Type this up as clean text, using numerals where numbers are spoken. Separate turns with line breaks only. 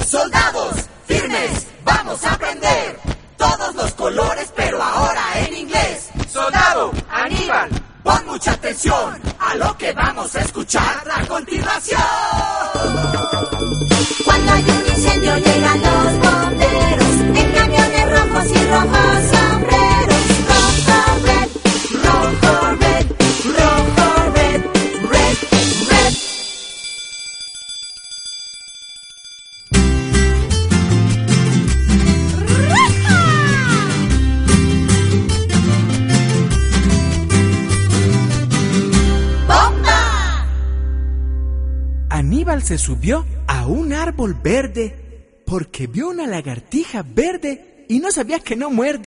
Soldados, firmes, vamos a aprender todos los colores, pero ahora en inglés.
Soldado, Aníbal,
pon mucha atención a lo que vamos a escuchar a continuación.
Cuando hay un incendio llegan los bomberos en camiones rojos y rojos sombreros. Rojo, red, rojo, red, rojo, red, red, red. ¡Bomba!
Aníbal se subió a un árbol verde porque vio una lagartija verde y no sabía que no muerde.